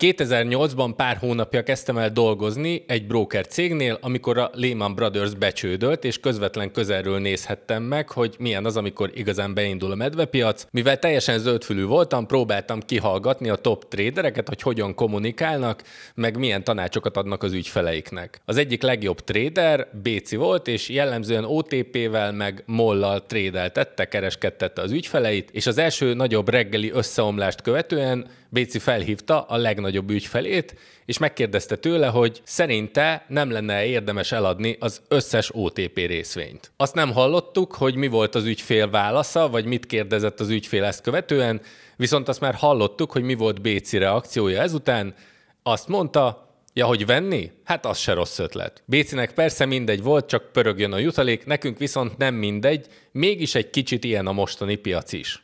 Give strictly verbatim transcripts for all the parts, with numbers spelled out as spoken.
kétezer-nyolcban pár hónapja kezdtem el dolgozni egy broker cégnél, amikor a Lehman Brothers becsődölt, és közvetlen közelről nézhettem meg, hogy milyen az, amikor igazán beindul a medvepiac. Mivel teljesen zöldfülű voltam, próbáltam kihallgatni a top tradereket, hogy hogyan kommunikálnak, meg milyen tanácsokat adnak az ügyfeleiknek. Az egyik legjobb trader Béci volt, és jellemzően o té pé-vel meg mollal trédeltette, kereskedtette az ügyfeleit, és az első nagyobb reggeli összeomlást követően Béci felhívta a legnagyobb ügyfelét, és megkérdezte tőle, hogy szerinte nem lenne érdemes eladni az összes o té pé részvényt. Azt nem hallottuk, hogy mi volt az ügyfél válasza, vagy mit kérdezett az ügyfél ezt követően, viszont azt már hallottuk, hogy mi volt Béci reakciója ezután. Azt mondta, ja, hogy venni? Hát az se rossz ötlet. Bécinek persze mindegy volt, csak pörögjön a jutalék, nekünk viszont nem mindegy, mégis egy kicsit ilyen a mostani piac is.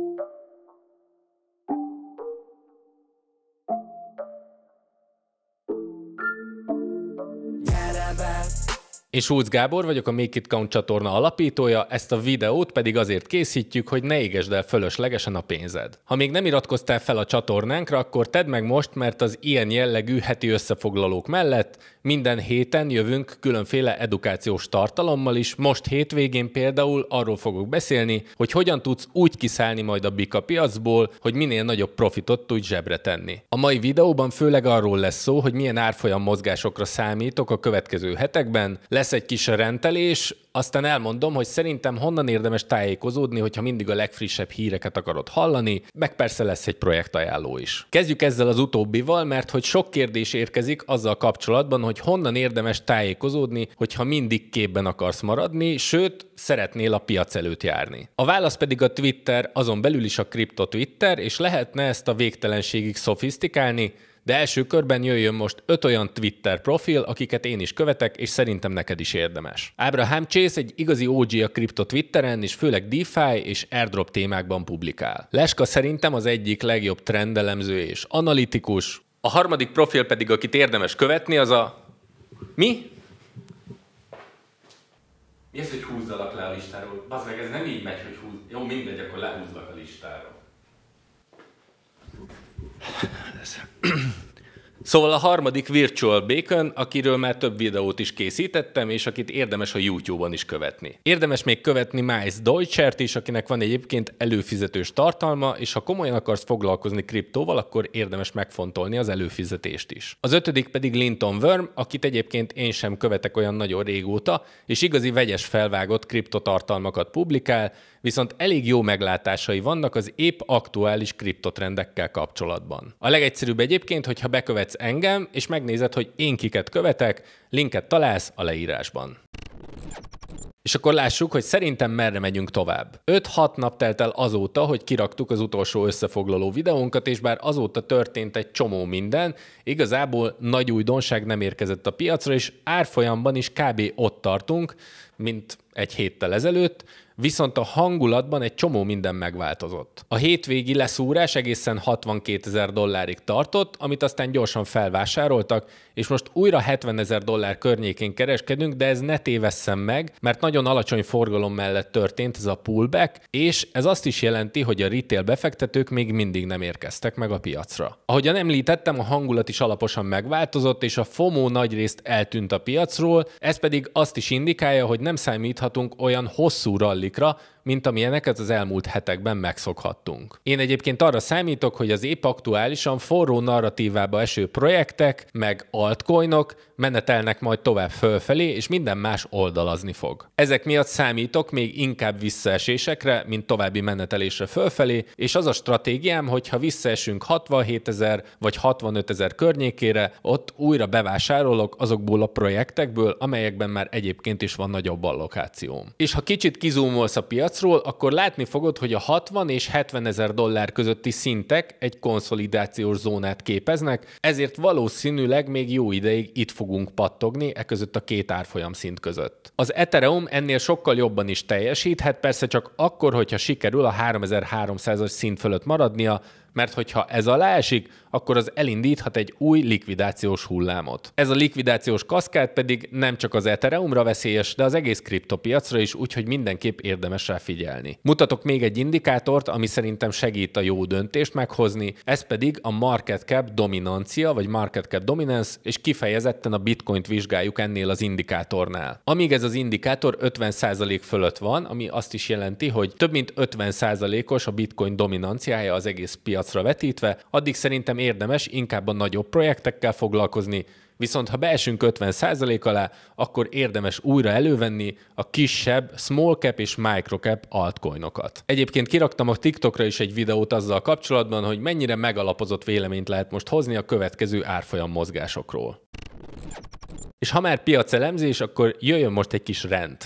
Én Schulz Gábor vagyok, a Make It Count csatorna alapítója, ezt a videót pedig azért készítjük, hogy ne égesd el fölöslegesen a pénzed. Ha még nem iratkoztál fel a csatornánkra, akkor tedd meg most, mert az ilyen jellegű heti összefoglalók mellett minden héten jövünk különféle edukációs tartalommal is. Most hétvégén például arról fogok beszélni, hogy hogyan tudsz úgy kiszállni majd a bika piacból, hogy minél nagyobb profitot tudj zsebre tenni. A mai videóban főleg arról lesz szó, hogy milyen árfolyam mozgásokra számítok a következő hetekben. Lesz egy kis rendelés, aztán elmondom, hogy szerintem honnan érdemes tájékozódni, hogyha mindig a legfrissebb híreket akarod hallani, meg persze lesz egy projektajánló is. Kezdjük ezzel az utóbbival, mert hogy sok kérdés érkezik azzal kapcsolatban, hogy honnan érdemes tájékozódni, hogyha mindig képben akarsz maradni, sőt, szeretnél a piac előtt járni. A válasz pedig a Twitter, azon belül is a kripto Twitter, és lehetne ezt a végtelenségig szofisztikálni, de első körben jöjjön most öt olyan Twitter profil, akiket én is követek, és szerintem neked is érdemes. Abraham Chase egy igazi ó gé a kripto Twitteren, és főleg DeFi és airdrop témákban publikál. Leska szerintem az egyik legjobb trendelemző és analitikus. A harmadik profil pedig, akit érdemes követni, az a... Mi? Mi ez, hogy húzzalak le a listáról? Bazd meg, ez nem így megy, hogy húz... Jó, mindegy, akkor lehúzzlak a listáról. Szóval a harmadik Virtual Bacon, akiről már több videót is készítettem, és akit érdemes a YouTube-on is követni. Érdemes még követni Miles Deutschert is, akinek van egyébként előfizetős tartalma, és ha komolyan akarsz foglalkozni kriptóval, akkor érdemes megfontolni az előfizetést is. Az ötödik pedig Linton Worm, akit egyébként én sem követek olyan nagyon régóta, és igazi vegyes felvágott kriptotartalmakat publikál, viszont elég jó meglátásai vannak az épp aktuális kriptotrendekkel kapcsolatban. A legegyszerűbb egyébként, hogyha bekövetsz engem, és megnézed, hogy én kiket követek, linket találsz a leírásban. És akkor lássuk, hogy szerintem merre megyünk tovább. öt-hat nap telt el azóta, hogy kiraktuk az utolsó összefoglaló videónkat, és bár azóta történt egy csomó minden, igazából nagy újdonság nem érkezett a piacra, és árfolyamban is kb. Ott tartunk, mint egy héttel ezelőtt, viszont a hangulatban egy csomó minden megváltozott. A hétvégi leszúrás egészen hatvankétezer dollárig tartott, amit aztán gyorsan felvásároltak, és most újra hetvenezer dollár környékén kereskedünk, de ez ne tévesszem meg, mert nagyon alacsony forgalom mellett történt ez a pullback, és ez azt is jelenti, hogy a retail befektetők még mindig nem érkeztek meg a piacra. Ahogyan említettem, a hangulat is alaposan megváltozott, és a FOMO nagyrészt eltűnt a piacról, ez pedig azt is indikálja, hogy nem számíthatunk olyan hosszú rallikra, mint amilyeneket az elmúlt hetekben megszokhattunk. Én egyébként arra számítok, hogy az épp aktuálisan forró narratívába eső projektek, meg altcoinok menetelnek majd tovább fölfelé, és minden más oldalazni fog. Ezek miatt számítok még inkább visszaesésekre, mint további menetelésre fölfelé, és az a stratégiám, hogy ha visszaesünk hatvanhétezer vagy hatvanötezer környékére, ott újra bevásárolok azokból a projektekből, amelyekben már egyébként is van nagyobb allokációm. És ha kicsit kizúmolsz a piacról, akkor látni fogod, hogy a hatvan és hetvenezer dollár közötti szintek egy konszolidációs zónát képeznek, ezért valószínűleg még jó ideig itt fogunk pattogni e között a két árfolyam szint között. Az Ethereum ennél sokkal jobban is teljesíthet, persze csak akkor, hogyha sikerül a háromezer-háromszázas szint fölött maradnia, mert hogyha ez alá esik, akkor az elindíthat egy új likvidációs hullámot. Ez a likvidációs kaszkád pedig nem csak az Ethereumra veszélyes, de az egész kriptopiacra is, úgyhogy mindenképp érdemes rá figyelni. Mutatok még egy indikátort, ami szerintem segít a jó döntést meghozni, ez pedig a market cap dominancia, vagy market cap dominance, és kifejezetten a bitcoint vizsgáljuk ennél az indikátornál. Amíg ez az indikátor ötven százalék fölött van, ami azt is jelenti, hogy több mint ötven százalékos a bitcoin dominanciája az egész piacra vetítve, addig szerintem érdemes inkább a nagyobb projektekkel foglalkozni, viszont ha beesünk ötven százalék alá, akkor érdemes újra elővenni a kisebb small cap és micro cap altcoinokat. Egyébként kiraktam a TikTokra is egy videót azzal kapcsolatban, hogy mennyire megalapozott véleményt lehet most hozni a következő árfolyam mozgásokról. És ha már piacelemzés, akkor jöjjön most egy kis rend.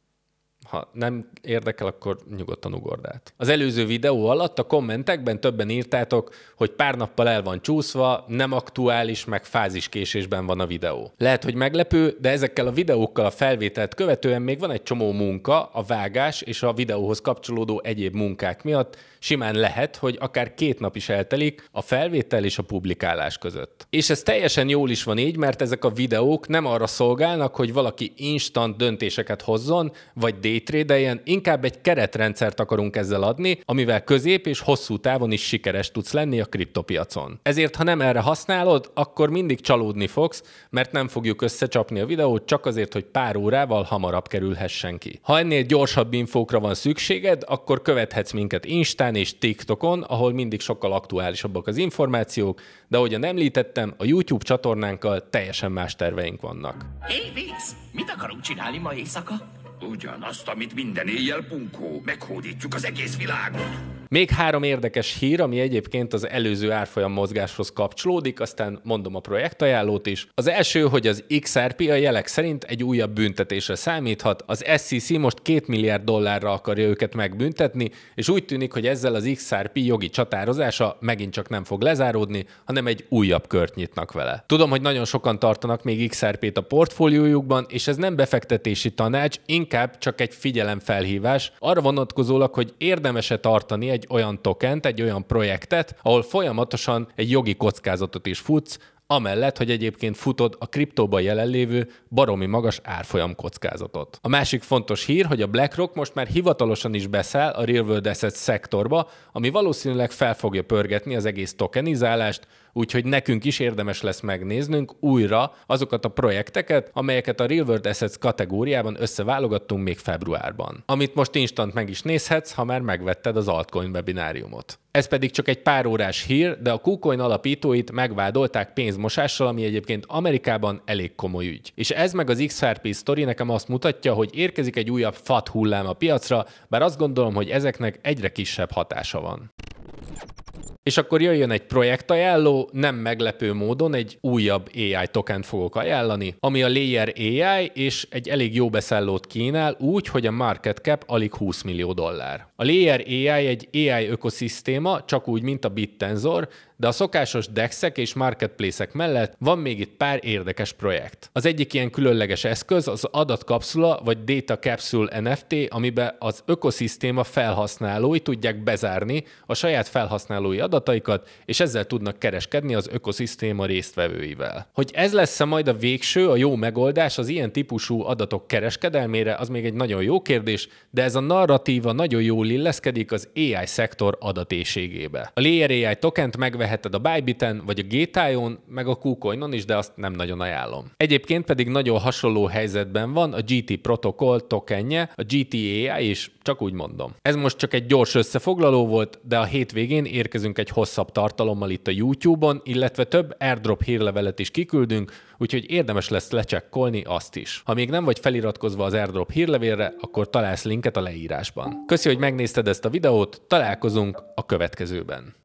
Ha nem érdekel, akkor nyugodtan ugord át. Az előző videó alatt a kommentekben többen írtátok, hogy pár nappal el van csúszva, nem aktuális, meg fáziskésésben van a videó. Lehet, hogy meglepő, de ezekkel a videókkal a felvételt követően még van egy csomó munka, a vágás és a videóhoz kapcsolódó egyéb munkák miatt. Simán lehet, hogy akár két nap is eltelik a felvétel és a publikálás között. És ez teljesen jól is van így, mert ezek a videók nem arra szolgálnak, hogy valaki instant döntéseket hozzon, vagy daytradeljen, inkább egy keretrendszert akarunk ezzel adni, amivel közép és hosszú távon is sikeres tudsz lenni a kriptopiacon. Ezért, ha nem erre használod, akkor mindig csalódni fogsz, mert nem fogjuk összecsapni a videót csak azért, hogy pár órával hamarabb kerülhessen ki. Ha ennél gyorsabb infókra van szükséged, akkor követhetsz minket Instán és TikTokon, ahol mindig sokkal aktuálisabbak az információk, de ahogyan említettem, a YouTube csatornánkkal teljesen más terveink vannak. Hé, hey, Vész! Mit akarunk csinálni ma éjszaka? Ugyanazt, amit minden éjjel, Punkó. Meghódítjuk az egész világot. Még három érdekes hír, ami egyébként az előző árfolyam mozgáshoz kapcsolódik, aztán mondom a projektajánlót is. Az első, hogy az iksz er pé a jelek szerint egy újabb büntetésre számíthat. Az es i cé most két milliárd dollárra akarja őket megbüntetni, és úgy tűnik, hogy ezzel az iksz er pé jogi csatározása megint csak nem fog lezáródni, hanem egy újabb kört nyitnak vele. Tudom, hogy nagyon sokan tartanak még iksz er pét a portfóliójukban, és ez nem befektetési tanács, inkább csak egy figyelemfelhívás, arra vonatkozólag, hogy érdemes-e tartani egy olyan tokent, egy olyan projektet, ahol folyamatosan egy jogi kockázatot is futsz, amellett, hogy egyébként futod a kriptóban jelenlévő baromi magas árfolyam kockázatot. A másik fontos hír, hogy a BlackRock most már hivatalosan is beszáll a Real World Assets szektorba, ami valószínűleg fel fogja pörgetni az egész tokenizálást, úgyhogy nekünk is érdemes lesz megnéznünk újra azokat a projekteket, amelyeket a Real World Assets kategóriában összeválogattunk még februárban. Amit most instant meg is nézhetsz, ha már megvetted az altcoin webináriumot. Ez pedig csak egy pár órás hír, de a KuCoin alapítóit megvádolták pénzmosással, ami egyébként Amerikában elég komoly ügy. És ez meg az iksz er pé sztori nekem azt mutatja, hogy érkezik egy újabb fat hullám a piacra, bár azt gondolom, hogy ezeknek egyre kisebb hatása van. És akkor jöjjön egy projektajánló, nem meglepő módon egy újabb á i tokent fogok ajánlani, ami a Layer á i, és egy elég jó beszállót kínál úgy, hogy a market cap alig húsz millió dollár. A Layer á i egy á i ökoszisztéma, csak úgy, mint a BitTensor, de a szokásos dexek és marketplace-ek mellett van még itt pár érdekes projekt. Az egyik ilyen különleges eszköz az adatkapszula vagy Data Capsule en ef té, amiben az ökoszisztéma felhasználói tudják bezárni a saját felhasználói adataikat, és ezzel tudnak kereskedni az ökoszisztéma résztvevőivel. Hogy ez lesz majd a végső, a jó megoldás az ilyen típusú adatok kereskedelmére, az még egy nagyon jó kérdés, de ez a narratíva nagyon jól illeszkedik az á i szektor adatéhségébe. A Layer á i tokent megveheted a Bybiten, vagy a Gate.io-n, meg a KuCoinon is, de azt nem nagyon ajánlom. Egyébként pedig nagyon hasonló helyzetben van a gé té protokoll tokenje, a gé té á i is, csak úgy mondom. Ez most csak egy gyors összefoglaló volt, de a hétvégén érkezünk egy hosszabb tartalommal itt a YouTube-on, illetve több airdrop hírlevelet is kiküldünk, úgyhogy érdemes lesz lecsekkolni azt is. Ha még nem vagy feliratkozva az airdrop hírlevélre, akkor találsz linket a leírásban. Köszi, hogy megnézted ezt a videót, találkozunk a következőben.